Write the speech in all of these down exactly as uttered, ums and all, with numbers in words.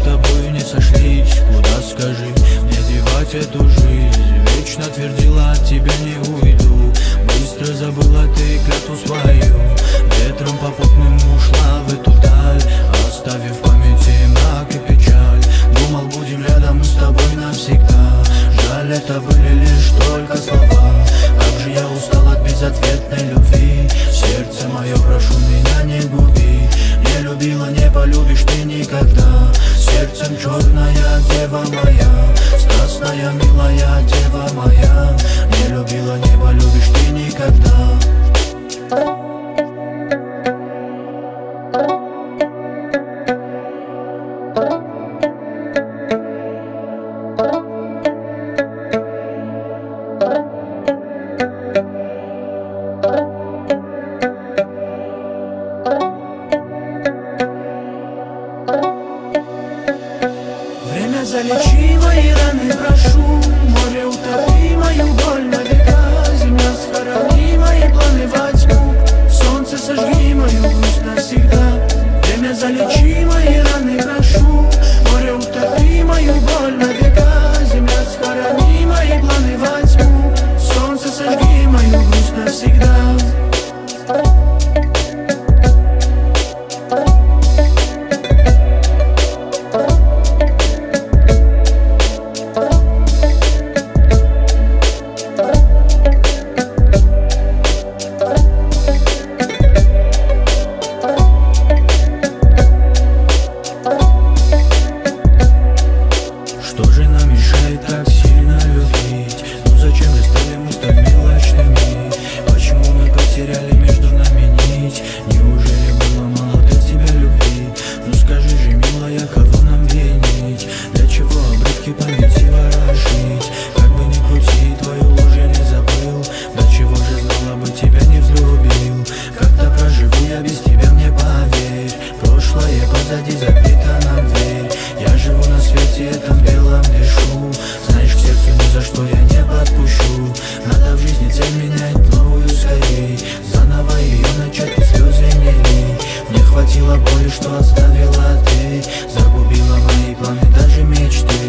тобой не сошлись. Куда, скажи, мне девать эту жизнь? Вечно твердила, от тебя не уйду. Быстро забыла ты клятву свою. Ветром попутным ушла в эту даль, оставив в памяти мрак и печаль. Думал, будем рядом мы с тобой навсегда. Жаль, это были лишь только слова. Как же я устал от безответной любви. Сердце мое, прошу, меня не губи. Не любила, не полюбишь ты никогда. Сердцем черная дева моя, страстная, милая дева моя. Не любила, не полюбишь ты никогда. Время залечи мои раны, прошу. Море утопи мою боль на века. Земля схорони мои планы во тьму. Солнце сожги мою грусть навсегда. Время залечи мои раны, прошу. Море утопи мою боль на века. Земля схорони мои планы во тьму. Солнце сожги мою грусть навсегда. Что же нам мешает так сильно любить? Ну зачем же стали мы столь мелочными? Почему мы потеряли между нами нить? Неужели было мало для тебя любви? Ну скажи же, милая, кого нам винить? Для чего обрывки памяти ворошить? Как бы ни крути, твою ложь я не забыл. До чего же знала бы, тебя не взлюбил? Как-то проживу я без тебя, мне поверь. Прошлое позади, закрыта нам дверь. Я живу на свете этом белом, дышу. Знаешь, к сердцу ни за что я не подпущу. Надо в жизни цель менять новую скорей. Заново ее начать и слезы не лей. Мне хватило боли, что оставила ты. Загубила мои планы, даже мечты.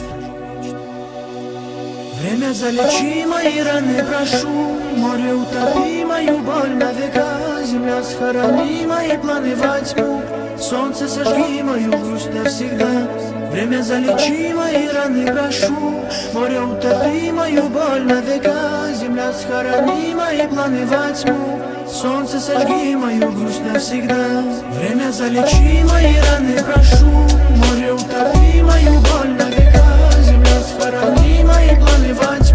Время залечи мои раны, прошу. Море утопи мою боль на века. Земля схорони мои планы во тьму. Солнце сожги мою грусть навсегда. Время залечи мои раны, прошу. Море утопи мою боль на века. Земля схорони мои планы во тьму. Солнце сожги мою грусть навсегда. Время залечи мои раны, прошу. Море утопи мою боль на века. Земля схорони мои планы во тьму.